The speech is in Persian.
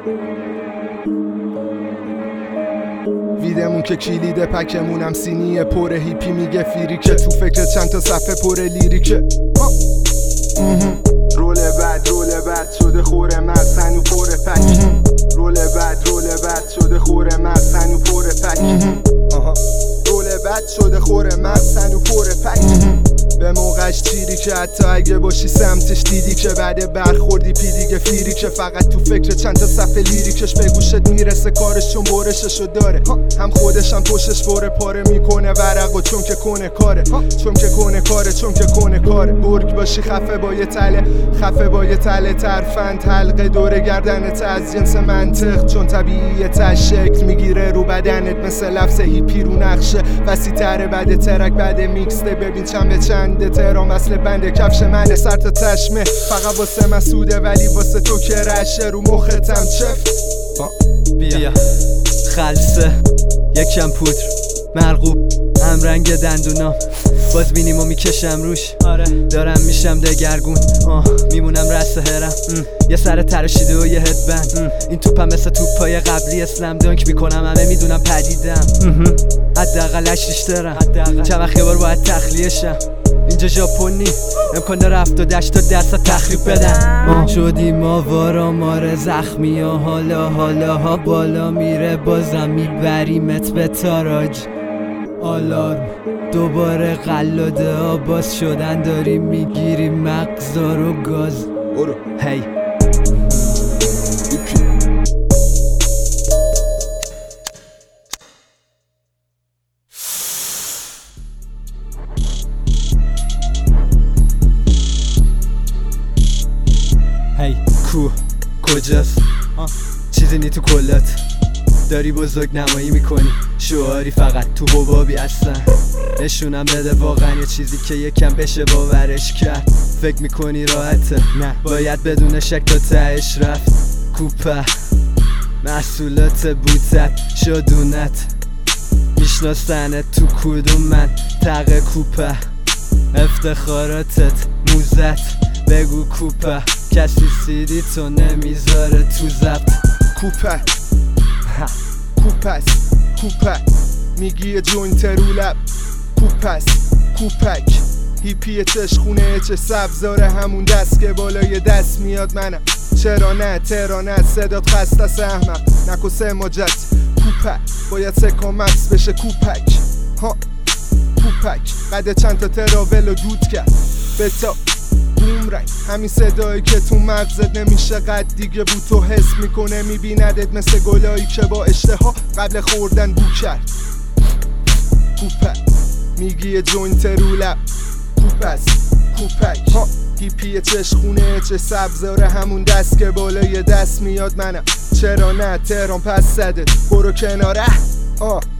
ویدمون که کلیده پکمونم سینیه پر هیپی میگه فیریکه تو فکر چند تا صفحه پر لیریکه رول بد شده خوره مغز هنو پر پک رول بد شده خوره مغز هنو پر پک رول بد شده خوره مغز هنو پر پک به موقعش چیری که حتی اگه باشی سمتش دیدی که بعد برخوردی پی دیگه فیری که فقط تو فکر چند تا صفحه لیریکش به گوشت میرسه کارش چون برششو داره هم خودش هم پشتش بره پاره میکنه ورقو چون که کنه کاره چون که کنه کاره برگ باشی خفه با یه تله ترفند حلقه دور گردنت از جنس منطق چون طبیعیت شکل میگیره رو بدنت مثل لفظ هیپی رو نقشه وسیع تره بعد ترک بعد میکسته ببین چند به چنده تهران مثل بند کفش منه سر تا تشمه فقط واسه مسعوده ولی واسه تو که رشه رو مختم چف بیا خلصه یکم پودر مرغوب هم رنگ دندونام باز بینیم و میکشم روش دارم میشم دگرگون میمونم رست هرم یه سر تراشیده و یه هدبند این توپم مثل توپای قبلی اسلم دانک میکنم همه میدونم پدیدم حداقل 8 دارم چند وقت یه بار باید تخلیه شم اینجا ژاپنی امکان داره 78 تا دست تخریب بدن شدیم آوارا ماره زخمی ها حالا ها بالا میره بازم میبریمت به تاراج آلارم دوباره قلاده ها باز شدن داریم میگیریم مغزا رو گاز هی هی کجاست چیزی نی تو کلات داری بزرگ نمایی میکنی شعاری فقط تو حبابی هستن نشونم بده واقعا یه چیزی که یکم بشه باورش کرد فکر میکنی راحته نه باید بدون شک تا تهش رفت کوپه محصولات بوتت شدونت میشناسنت تو کدوم من تقه کوپه افتخاراتت موزت بگو کوپه کسی سیدی تو نمیذاره تو زبط کوپه میگی یه جوینت رو لب کوپک هیپی چشخونه چه سبزاره همون دست که بالای دست میاد منم چرا نه ترانت صدات خسته است احمق نکسه ماجت کوپه باید سکا مکس بشه کوپک قد چند تا تراول و دود کرد بتا بومرنگ همین صدایی که تو مغزت نمیشه قد دیگه بو تو حس میکنه میبیندت مثل گلایی که با اشتها قبل خوردن بو کرد کوپک میگی یه جوینت رو لب کوپک هیپی چشخونه چه سبزاره همون دست که بالای دست میاد منم چرا نه تهران پس زده برو کناره